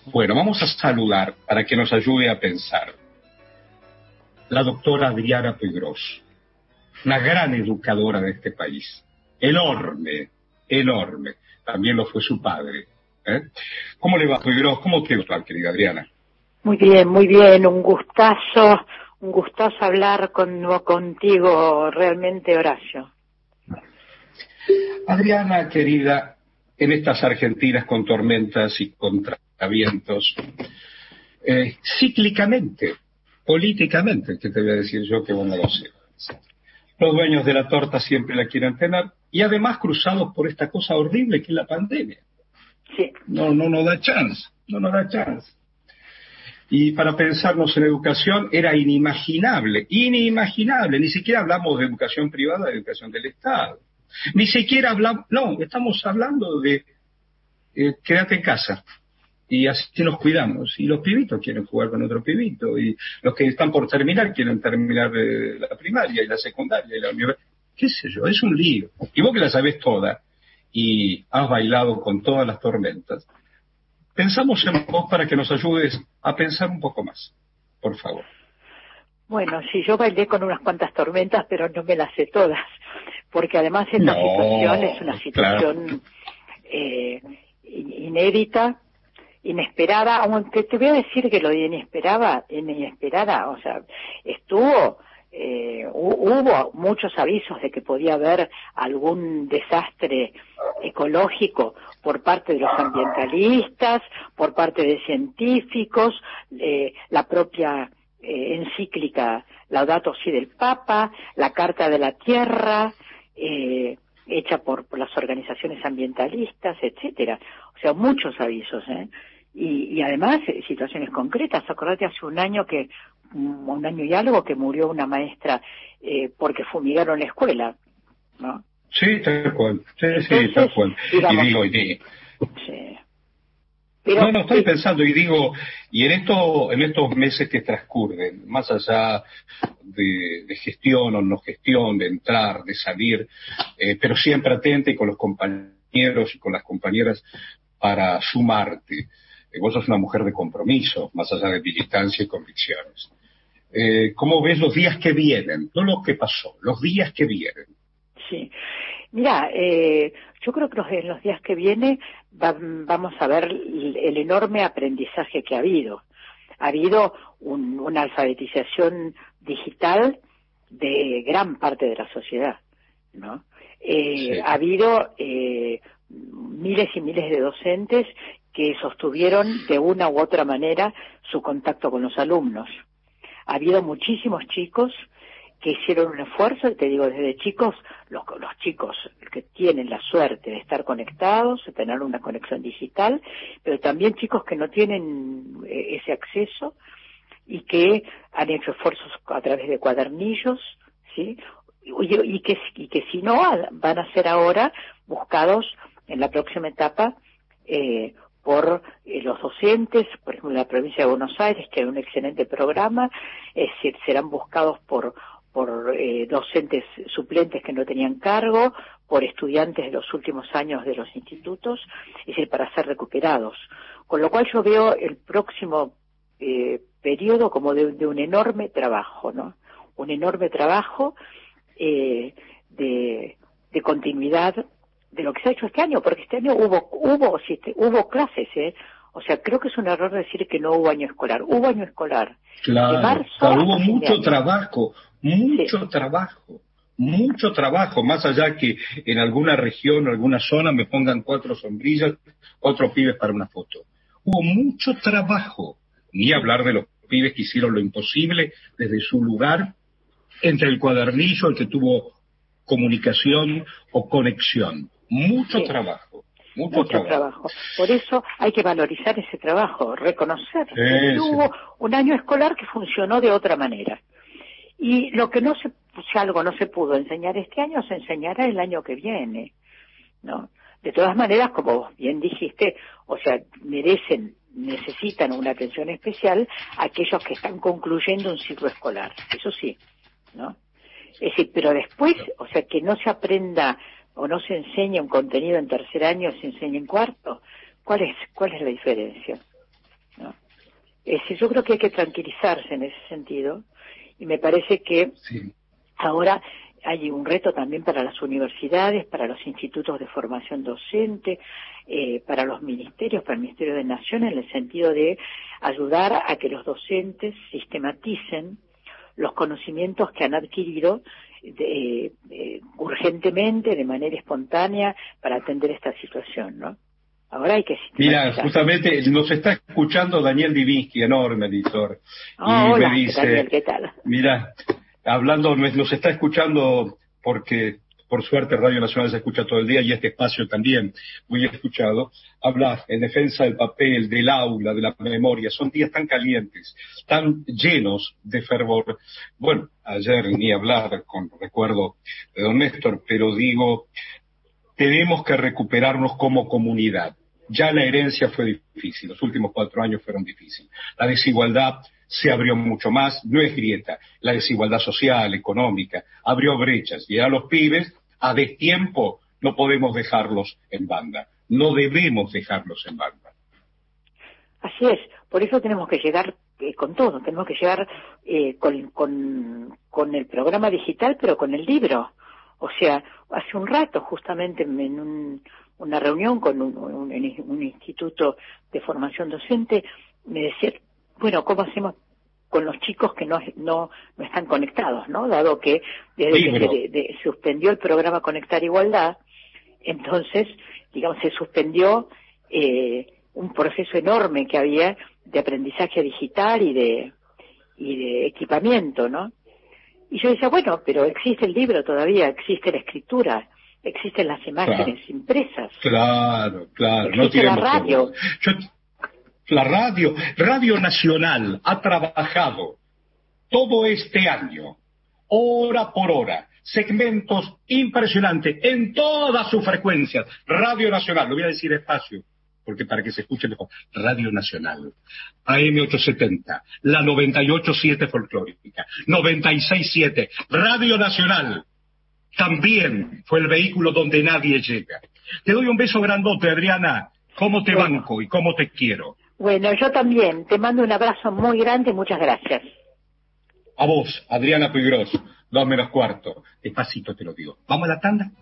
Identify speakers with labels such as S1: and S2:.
S1: Bueno, vamos a saludar para que nos ayude a pensar. La doctora Adriana Puiggrós, una gran educadora de este país. Enorme, enorme. También lo fue su padre. ¿Cómo le va, Puiggrós? ¿Cómo te va, querida Adriana?
S2: Muy bien. Un gustazo hablar contigo, realmente, Horacio.
S1: Adriana, querida, en estas Argentinas con tormentas y contravientos, cíclicamente, políticamente, que te voy a decir yo que vos no lo sé. Los dueños de la torta siempre la quieren tener, y además cruzados por esta cosa horrible que es la pandemia.
S2: Sí.
S1: No nos da chance. Y para pensarnos en educación era inimaginable, ni siquiera hablamos de educación privada, de educación del Estado. Ni siquiera hablamos, estamos hablando de quédate en casa. Y así nos cuidamos. Y los pibitos quieren jugar con otro pibito. Y los que están por terminar quieren terminar la primaria y la secundaria y la universidad. ¿Qué sé yo? Es un lío. Y vos que la sabés toda y has bailado con todas las tormentas, pensamos en vos para que nos ayudes a pensar un poco más. Por favor.
S2: Bueno, sí, yo bailé con unas cuantas tormentas, pero no me las sé todas. Porque además esta situación es una situación inédita, inesperada, aunque te voy a decir que lo de inesperada, o sea, hubo muchos avisos de que podía haber algún desastre ecológico por parte de los ambientalistas, por parte de científicos, la propia encíclica Laudato Si del Papa, la Carta de la Tierra, hecha por las organizaciones ambientalistas, etcétera. O sea, muchos avisos, y además situaciones concretas. Acordate hace un año y algo que murió una maestra porque fumigaron la escuela, ¿no?
S1: Sí, tal cual. Sí, tal cual.
S2: Digamos,
S1: y digo,
S2: sí. Pero,
S1: estoy pensando y digo, y en estos meses que transcurren, más allá de gestión o no gestión, de entrar, de salir, pero siempre atenta y con los compañeros y con las compañeras para sumarte. Vos sos una mujer de compromiso, más allá de militancia y convicciones. ¿Cómo ves los días que vienen? No lo que pasó, los días que vienen.
S2: Sí. Mira, yo creo que en los días que vienen vamos a ver el enorme aprendizaje que ha habido. Ha habido una alfabetización digital de gran parte de la sociedad, ¿no? Sí. Ha habido miles y miles de docentes que sostuvieron de una u otra manera su contacto con los alumnos. Ha habido muchísimos chicos que hicieron un esfuerzo, y te digo, desde chicos, los chicos que tienen la suerte de estar conectados, de tener una conexión digital, pero también chicos que no tienen ese acceso y que han hecho esfuerzos a través de cuadernillos, ¿sí? Y que si no, van a ser ahora buscados en la próxima etapa por los docentes, por ejemplo en la provincia de Buenos Aires, que hay un excelente programa, es decir, serán buscados por docentes suplentes que no tenían cargo, por estudiantes de los últimos años de los institutos, es decir, para ser recuperados. Con lo cual yo veo el próximo periodo como de un enorme trabajo, ¿no? Un enorme trabajo de continuidad de lo que se ha hecho este año, porque este año hubo clases, O sea, creo que es un error decir que no hubo año escolar. Hubo año escolar.
S1: Claro,
S2: de marzo
S1: hubo mucho trabajo, más allá que en alguna región, en alguna zona me pongan 4 sombrillas, 4 pibes para una foto. Hubo mucho trabajo, ni hablar de los pibes que hicieron lo imposible desde su lugar, entre el cuadernillo, el que tuvo comunicación o conexión. Mucho trabajo. Mucho trabajo.
S2: Por eso hay que valorizar ese trabajo, reconocer que hubo un año escolar que funcionó de otra manera. Y lo que si algo no se pudo enseñar este año, se enseñará el año que viene, ¿no? De todas maneras, como vos bien dijiste, o sea, necesitan una atención especial aquellos que están concluyendo un ciclo escolar, eso sí, ¿no? Es decir, pero después, o sea, que no se aprenda o no se enseña un contenido en tercer año, se enseña en cuarto. ¿Cuál es la diferencia? Yo creo que hay que tranquilizarse en ese sentido, y me parece que
S1: Sí.
S2: ahora hay un reto también para las universidades, para los institutos de formación docente, para los ministerios, para el Ministerio de Nación, en el sentido de ayudar a que los docentes sistematicen los conocimientos que han adquirido urgentemente, de manera espontánea, para atender esta situación, ¿no? Ahora hay que
S1: Mira,
S2: sistematizar.
S1: justamente nos está escuchando Daniel Divinsky, enorme editor, y me
S2: Hola, Daniel,
S1: dice,
S2: ¿qué tal?
S1: mira, hablando, nos está escuchando porque por suerte Radio Nacional se escucha todo el día y este espacio también muy escuchado, habla en defensa del papel, del aula, de la memoria. Son días tan calientes, tan llenos de fervor. Bueno, ayer ni hablar con recuerdo de don Néstor, pero digo, tenemos que recuperarnos como comunidad. Ya la herencia fue difícil, los últimos 4 años fueron difíciles. La desigualdad se abrió mucho más, no es grieta, la desigualdad social, económica, abrió brechas. Y a los pibes, a destiempo, no podemos dejarlos en banda, no debemos dejarlos en banda.
S2: Así es, por eso tenemos que llegar con todo, tenemos que llegar con el programa digital, pero con el libro. O sea, hace un rato, justamente en una reunión con un instituto de formación docente, me decía, bueno, ¿cómo hacemos con los chicos que no están conectados, ¿no? Dado que desde que se suspendió el programa Conectar Igualdad, entonces, digamos, se suspendió un proceso enorme que había de aprendizaje digital y de equipamiento, ¿no? Y yo decía, bueno, pero existe el libro todavía, existe la escritura, existen las imágenes impresas.
S1: Claro,
S2: existe la radio.
S1: La Radio Nacional ha trabajado todo este año, hora por hora, segmentos impresionantes en todas sus frecuencias. Radio Nacional, lo voy a decir despacio, porque para que se escuche mejor. Radio Nacional, AM870, la 98.7 folclórica, 96.7, Radio Nacional. También fue el vehículo donde nadie llega. Te doy un beso grandote, Adriana. ¿Cómo te banco y cómo te quiero?
S2: Bueno, yo también. Te mando un abrazo muy grande y muchas gracias.
S1: A vos, Adriana Puigros, 2:15. Despacito te lo digo. ¿Vamos a la tanda?